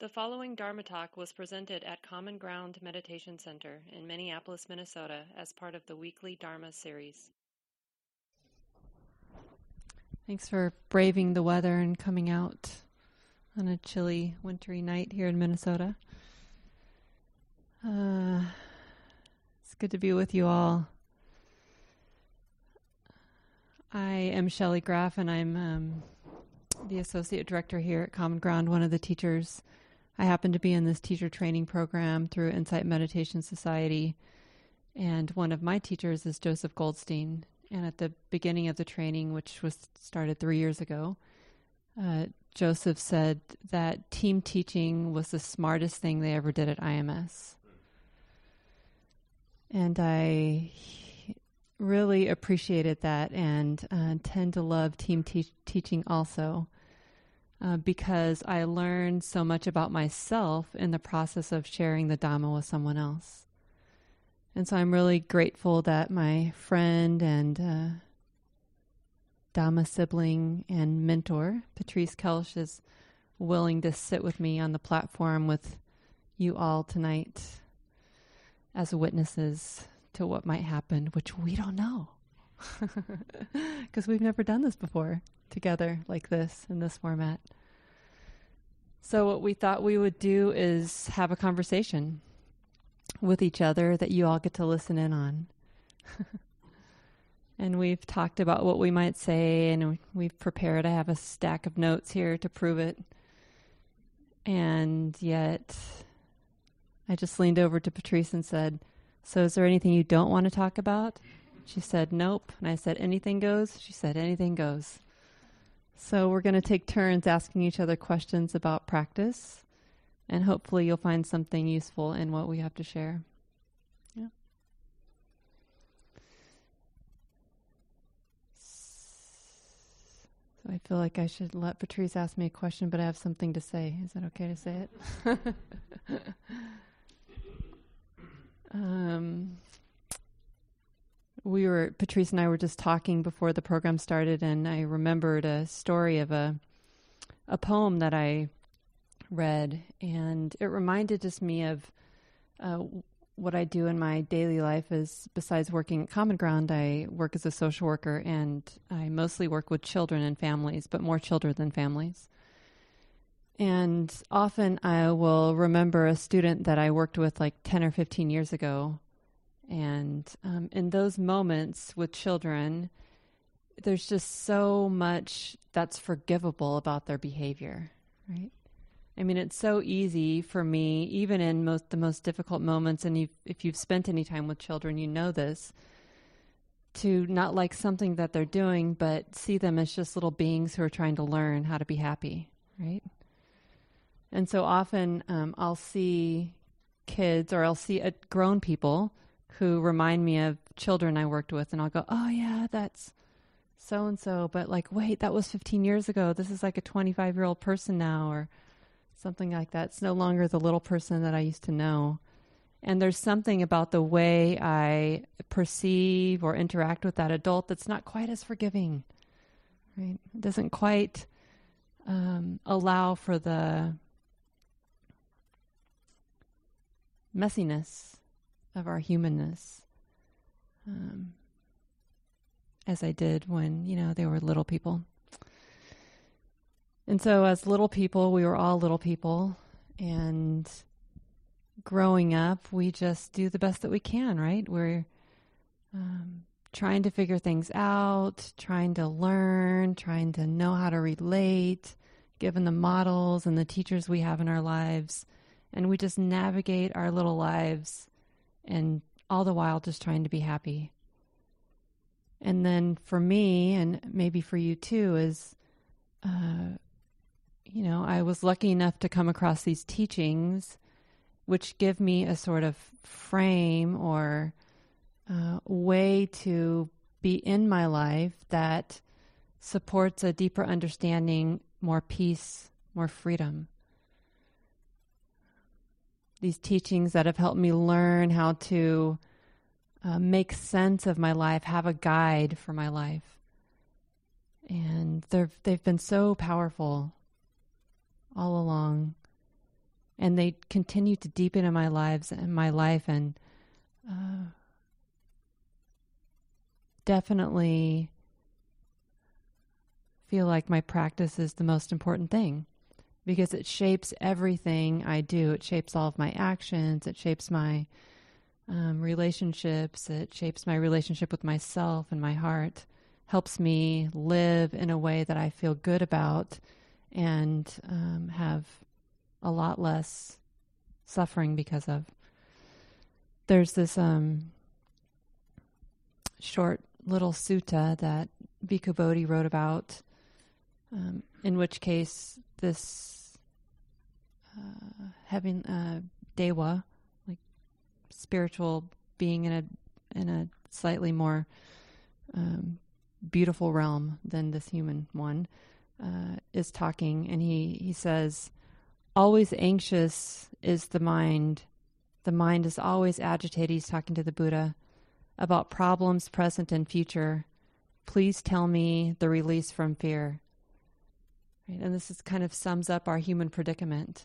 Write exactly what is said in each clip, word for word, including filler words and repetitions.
The following Dharma talk was presented at Common Ground Meditation Center in Minneapolis, Minnesota, as part of the weekly Dharma series. Thanks for braving the weather and coming out on a chilly, wintry night here in Minnesota. Uh, it's good to be with you all. I am Shelley Graff, and I'm um, the Associate Director here at Common Ground, one of the teachers. I happen to be in this teacher training program through Insight Meditation Society, and one of my teachers is Joseph Goldstein. And at the beginning of the training, which was started three years ago, uh, Joseph said that team teaching was the smartest thing they ever did at I M S. And I really appreciated that and uh, tend to love team te- teaching also. Uh, because I learned so much about myself in the process of sharing the Dhamma with someone else. And so I'm really grateful that my friend and uh, Dhamma sibling and mentor, Patrice Kelsch, is willing to sit with me on the platform with you all tonight as witnesses to what might happen, which we don't know. Because we've never done this before together like this in this format. So what we thought we would do is have a conversation with each other that you all get to listen in on. And we've talked about what we might say, and we've prepared. I have a stack of notes here to prove it. And yet I just leaned over to Patrice and said, "So is there anything you don't want to talk about?" She said, "Nope." And I said, "Anything goes?" She said, "Anything goes." So we're going to take turns asking each other questions about practice, and hopefully you'll find something useful in what we have to share. Yeah. So I feel like I should let Patrice ask me a question, but I have something to say. Is that okay to say it? um... We were, Patrice and I were just talking before the program started, and I remembered a story of a a poem that I read, and it reminded just me of uh, what I do in my daily life. Is besides working at Common Ground, I work as a social worker, and I mostly work with children and families, but more children than families. And often I will remember a student that I worked with like ten or fifteen years ago. And um, in those moments with children, there's just so much that's forgivable about their behavior, right? I mean, it's so easy for me, even in most the most difficult moments, and you've, if you've spent any time with children, you know this, to not like something that they're doing, but see them as just little beings who are trying to learn how to be happy, right? And so often um, I'll see kids, or I'll see uh, grown people who remind me of children I worked with, and I'll go, "Oh yeah, that's so-and-so, but like, wait, that was fifteen years ago. This is like a twenty-five-year-old person now," or something like that. It's no longer the little person that I used to know. And there's something about the way I perceive or interact with that adult that's not quite as forgiving, right? It doesn't quite um, allow for the messiness of our humanness, um, as I did when, you know, they were little people. And so as little people, we were all little people, and growing up, we just do the best that we can, right? We're um, trying to figure things out, trying to learn, trying to know how to relate, given the models and the teachers we have in our lives, and we just navigate our little lives, and all the while just trying to be happy. And then for me, and maybe for you too, is, uh, you know, I was lucky enough to come across these teachings which give me a sort of frame or uh, way to be in my life that supports a deeper understanding, more peace, more freedom. These teachings that have helped me learn how to uh, make sense of my life, have a guide for my life. And they've they've been so powerful all along. and they continue to deepen in my lives and my life, and uh, definitely feel like my practice is the most important thing, because it shapes everything I do. It shapes all of my actions. It shapes my um, relationships. It shapes my relationship with myself and my heart. Helps me live in a way that I feel good about and um, have a lot less suffering because of. There's this um, short little sutta that Bhikkhu Bodhi wrote about, um, in which case this uh, having a dewa, like spiritual being in a in a slightly more um, beautiful realm than this human one, uh, is talking, and he, he says, always anxious is the mind. The mind is always agitated. He's talking to the Buddha about problems present and future. Please tell me the release from fear. Right? And this is kind of sums up our human predicament.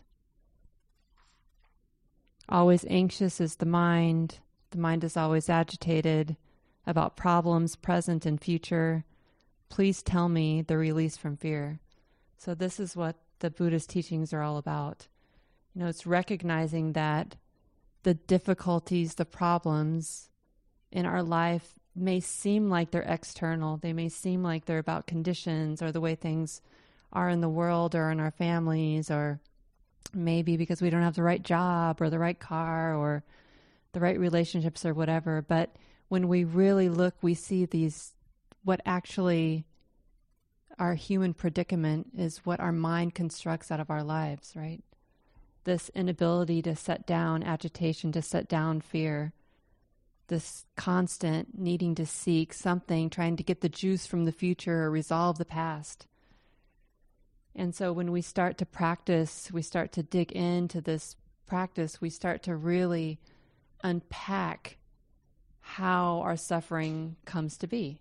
Always anxious is the mind. The mind is always agitated about problems present and future. Please tell me the release from fear. So this is what the Buddha's teachings are all about. You know, it's recognizing that the difficulties, the problems in our life may seem like they're external. They may seem like they're about conditions or the way things are in the world or in our families, or maybe because we don't have the right job or the right car or the right relationships or whatever. But when we really look, we see these, what actually our human predicament is what our mind constructs out of our lives, right? This inability to set down agitation, to set down fear, this constant needing to seek something, trying to get the juice from the future or resolve the past. And so when we start to practice, we start to dig into this practice, we start to really unpack how our suffering comes to be.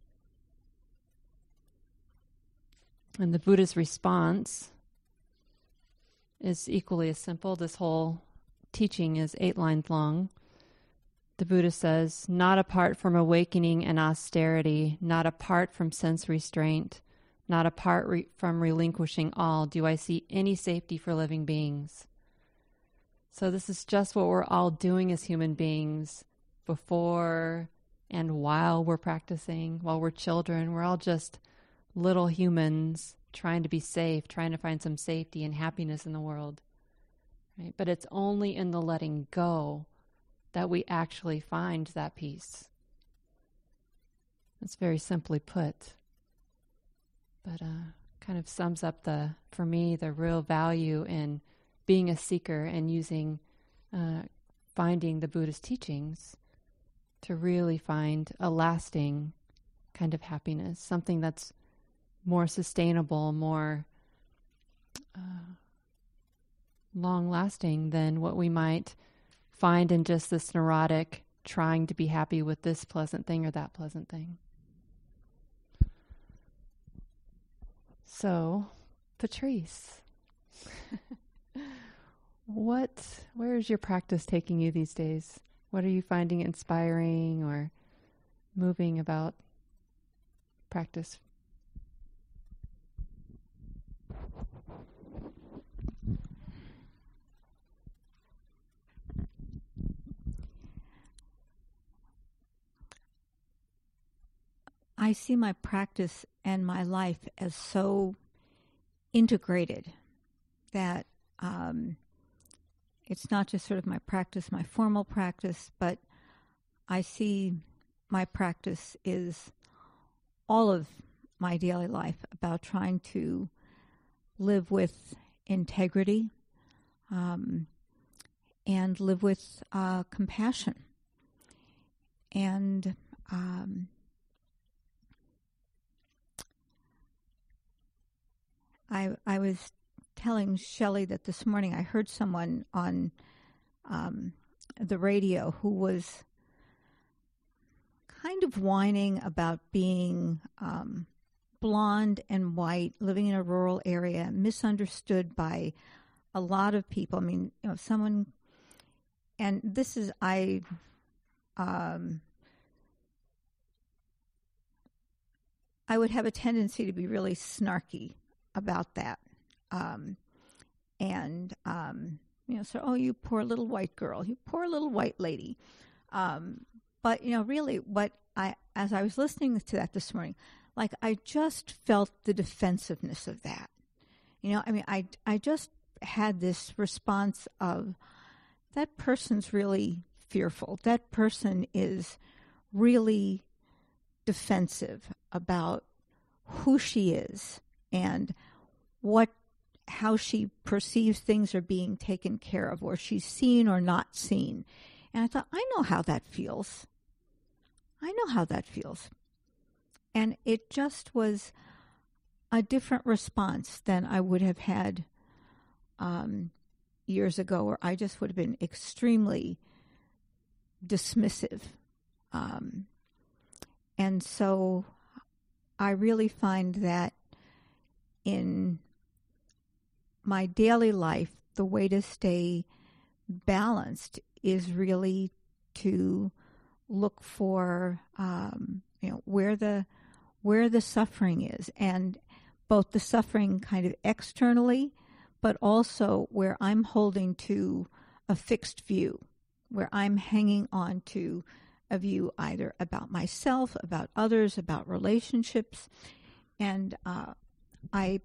And the Buddha's response is equally as simple. This whole teaching is eight lines long. The Buddha says, not apart from awakening and austerity, not apart from sense restraint, not apart re- from relinquishing all, do I see any safety for living beings. So this is just what we're all doing as human beings before and while we're practicing, while we're children. We're all just little humans trying to be safe, trying to find some safety and happiness in the world. Right? But it's only in the letting go that we actually find that peace. It's very simply put, but uh, kind of sums up the, for me, the real value in being a seeker and using, uh, finding the Buddhist teachings to really find a lasting kind of happiness, something that's more sustainable, more uh, long-lasting than what we might find in just this neurotic trying to be happy with this pleasant thing or that pleasant thing. So, Patrice, what, where is your practice taking you these days? What are you finding inspiring or moving about practice? I see my practice and my life as so integrated that um, it's not just sort of my practice, my formal practice, but I see my practice is all of my daily life about trying to live with integrity um, and live with uh, compassion. And um, I I was telling Shelley that this morning I heard someone on um, the radio who was kind of whining about being um, blonde and white, living in a rural area, misunderstood by a lot of people, I mean, you know, someone, and this is, I, um, I would have a tendency to be really snarky about that. Um, and, um, you know, so, oh, you poor little white girl, you poor little white lady. Um, but, you know, really what I, as I was listening to that this morning, like I just felt the defensiveness of that. You know, I mean, I, I just had this response of that person's really fearful. That person is really defensive about who she is and what, how she perceives things are being taken care of, or she's seen or not seen. And I thought, I know how that feels. I know how that feels. And it just was a different response than I would have had um, years ago, where I just would have been extremely dismissive. Um, and so I really find that in my daily life, the way to stay balanced is really to look for, um, you know, where the where the suffering is, and both the suffering kind of externally, but also where I'm holding to a fixed view, where I'm hanging on to a view either about myself, about others, about relationships. And uh, I,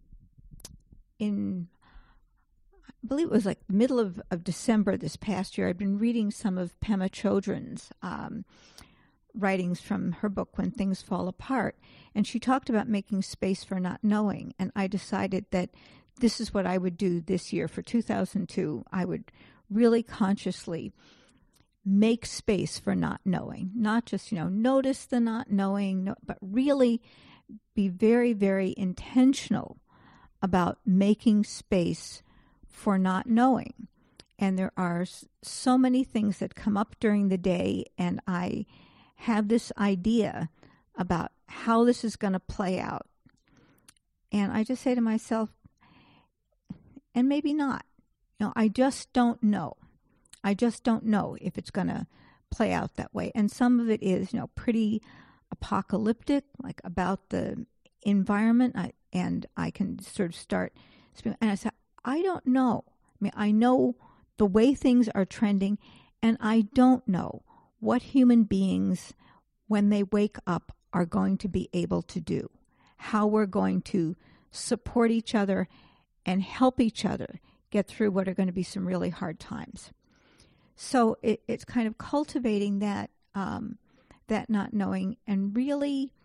in, I believe it was like the middle of, of December this past year, I'd been reading some of Pema Chodron's um, writings from her book, When Things Fall Apart. And she talked about making space for not knowing. And I decided that this is what I would do this year for two thousand two. I would really consciously make space for not knowing, not just, you know, notice the not knowing, no, but really be very, very intentional about making space for not knowing. And there are so many things that come up during the day, and I have this idea about how this is going to play out. And I just say to myself, and maybe not. You know, I just don't know. I just don't know if it's going to play out that way. And some of it is, you know, pretty apocalyptic, like about the environment. I, and I can sort of start speaking. And I say, I don't know. I mean, I know the way things are trending, and I don't know what human beings, when they wake up, are going to be able to do, how we're going to support each other and help each other get through what are going to be some really hard times. So it, it's kind of cultivating that um, that not knowing, and really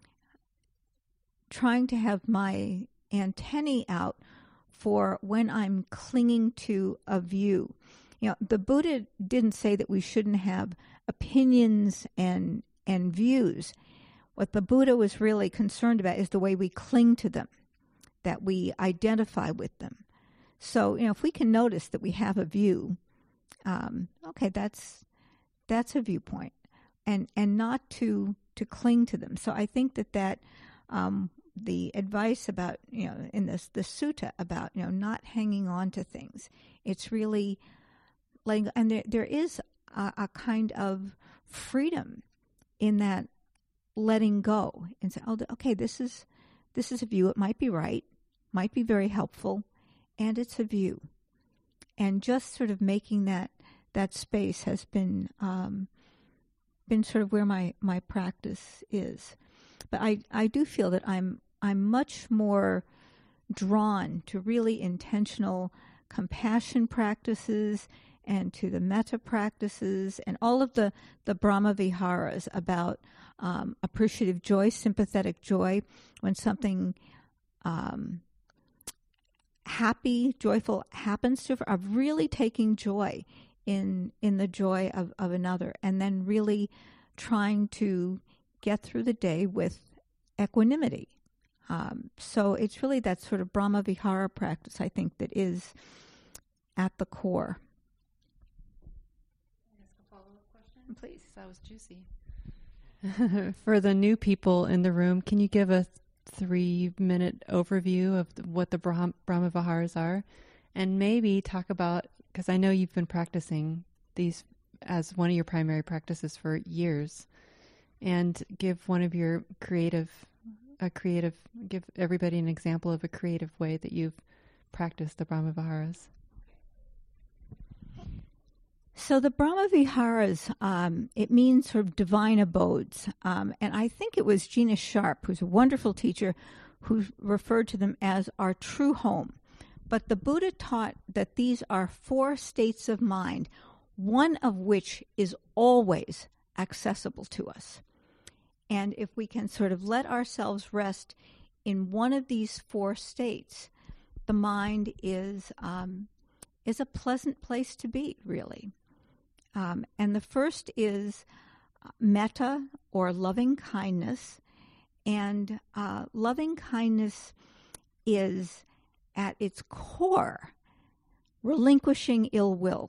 trying to have my antennae out for when I'm clinging to a view. You know, the Buddha didn't say that we shouldn't have opinions and and views. What the Buddha was really concerned about is the way we cling to them, that we identify with them. So, you know, if we can notice that we have a view, um, okay, that's that's a viewpoint, and and not to to cling to them. So I think that that um, the advice about, you know, in this the sutta about, you know, not hanging on to things, it's really letting, and there there is a, a kind of freedom in that letting go and say, oh, okay, this is this is a view. It might be right, might be very helpful, and it's a view. And just sort of making that that space has been um, been sort of where my, my practice is. But I, I do feel that I'm I'm much more drawn to really intentional compassion practices and to the metta practices and all of the, the Brahma Viharas about um, appreciative joy, sympathetic joy, when something um, happy, joyful happens to her, of really taking joy in in the joy of, of another, and then really trying to get through the day with equanimity. Um, so it's really that sort of Brahma Vihara practice, I think, that is at the core. Can I ask a follow-up question? Please. That was juicy. For the new people in the room, can you give a three-minute overview of the, what the Brahma, Brahma Viharas are, and maybe talk about, because I know you've been practicing these as one of your primary practices for years, and give one of your creative, a creative, give everybody an example of a creative way that you've practiced the Brahma Viharas. So the Brahma Viharas, um, it means sort of divine abodes. Um, and I think it was Gina Sharp, who's a wonderful teacher, who referred to them as our true home. But the Buddha taught that these are four states of mind, one of which is always accessible to us. And if we can sort of let ourselves rest in one of these four states, the mind is um, is a pleasant place to be, really. Um, and the first is metta, or loving kindness. And uh, loving kindness is, at its core, relinquishing ill will.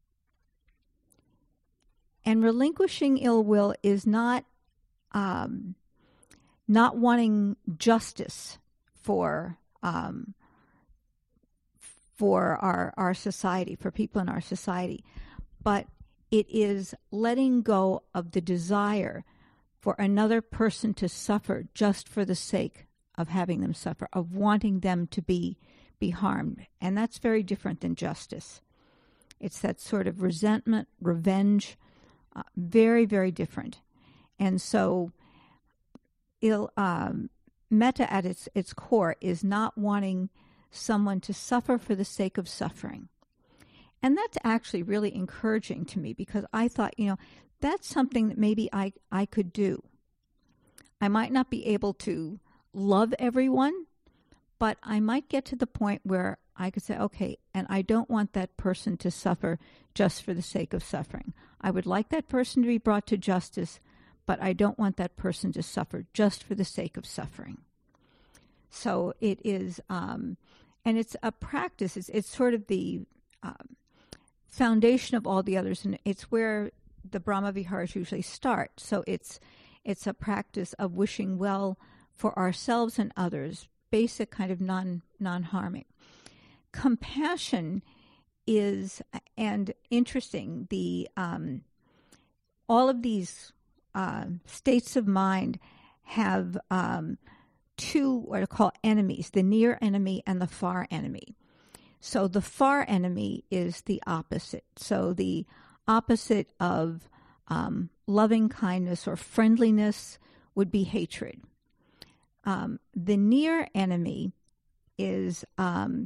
And relinquishing ill will is not um, not wanting justice for um, for our our society, for people in our society, but it is letting go of the desire for another person to suffer just for the sake of having them suffer, of wanting them to be be harmed. And that's very different than justice. It's that sort of resentment, revenge, uh, very, very different. And so il, um, metta at its, its core is not wanting someone to suffer for the sake of suffering. And that's actually really encouraging to me, because I thought, you know, that's something that maybe I, I could do. I might not be able to love everyone, but I might get to the point where I could say, okay, and I don't want that person to suffer just for the sake of suffering. I would like that person to be brought to justice, but I don't want that person to suffer just for the sake of suffering. So it is, um, and it's a practice. It's, it's sort of the um, foundation of all the others, and it's where the Brahma Viharas usually start. So it's it's a practice of wishing well for ourselves and others, basic kind of non non-harming. Compassion is, and interesting, the um, all of these uh, states of mind have um, two what I call enemies: the near enemy and the far enemy. So the far enemy is the opposite. So the opposite of um, loving kindness or friendliness would be hatred. Um, the near enemy is um,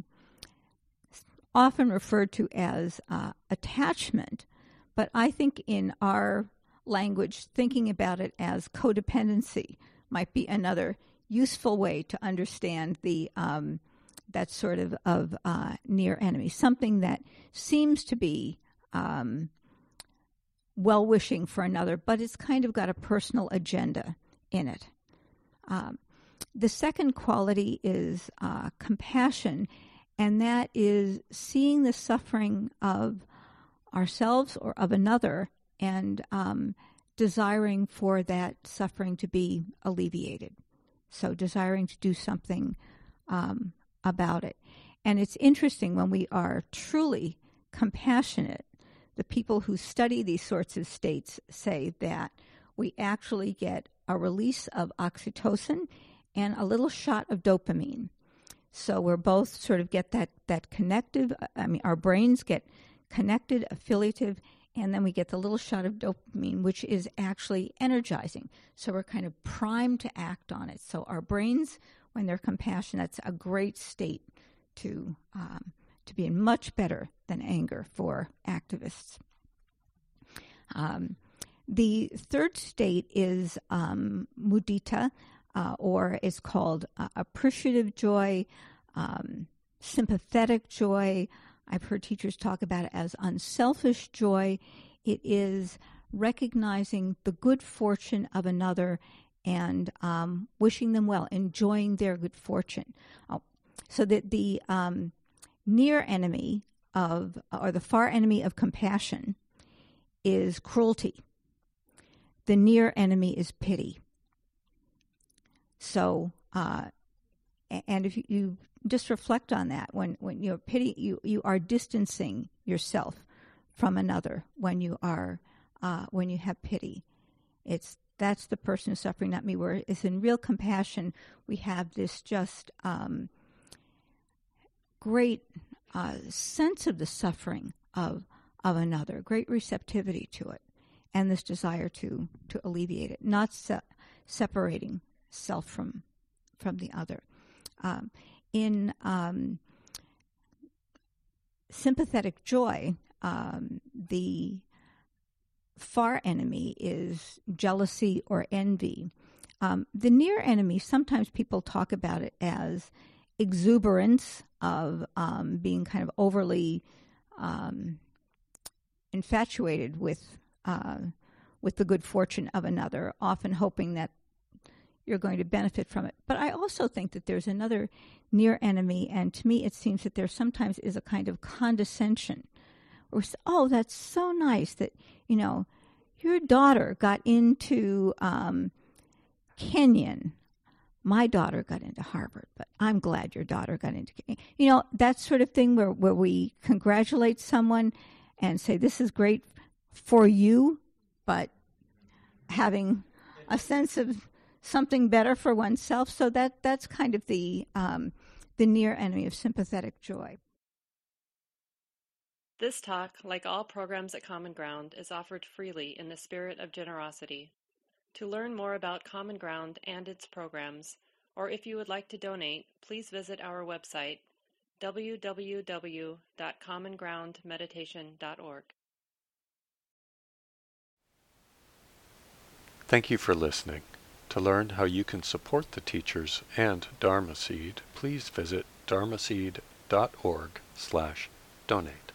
often referred to as uh, attachment, but I think in our language, thinking about it as codependency might be another useful way to understand the um, that sort of, of uh, near enemy, something that seems to be um, well-wishing for another, but it's kind of got a personal agenda in it. Um, the second quality is uh, compassion, and that is seeing the suffering of ourselves or of another and um, desiring for that suffering to be alleviated. So desiring to do something um, about it. And it's interesting, when we are truly compassionate, the people who study these sorts of states say that we actually get a release of oxytocin and a little shot of dopamine. So we're both sort of get that, that connective, I mean, our brains get connected, affiliative, and then we get the little shot of dopamine, which is actually energizing. So we're kind of primed to act on it. So our brains, when they're compassionate, that's a great state to um, to be in, much better than anger for activists. Um, the third state is um, mudita, uh, or is called uh, appreciative joy, um, sympathetic joy. I've heard teachers talk about it as unselfish joy. It is recognizing the good fortune of another and um, wishing them well, enjoying their good fortune. Oh, so that the um, near enemy of, or the far enemy of compassion is cruelty. The near enemy is pity. So uh, and if you, you just reflect on that, when, when you're pity, you, you are distancing yourself from another when you are uh, when you have pity. It's that's the person who's suffering, not me. Where it's in real compassion, we have this just um, great uh, sense of the suffering of of another, great receptivity to it, and this desire to to alleviate it, not se- separating self from from the other. Um, in um, sympathetic joy, um, the far enemy is jealousy or envy. Um, the near enemy, sometimes people talk about it as exuberance of um, being kind of overly um, infatuated with uh, with the good fortune of another, often hoping that you're going to benefit from it. But I also think that there's another near enemy, and to me it seems that there sometimes is a kind of condescension. Or, oh, that's so nice that, you know, your daughter got into um, Kenyon. My daughter got into Harvard, but I'm glad your daughter got into Kenyon. You know, that sort of thing where, where we congratulate someone and say, this is great for you, but having a sense of something better for oneself. So that that's kind of the um, the near enemy of sympathetic joy. This talk, like all programs at Common Ground, is offered freely in the spirit of generosity. To learn more about Common Ground and its programs, or if you would like to donate, please visit our website, w w w dot common ground meditation dot org. Thank you for listening. To learn how you can support the teachers and Dharma Seed, please visit dharma seed dot org slash donate.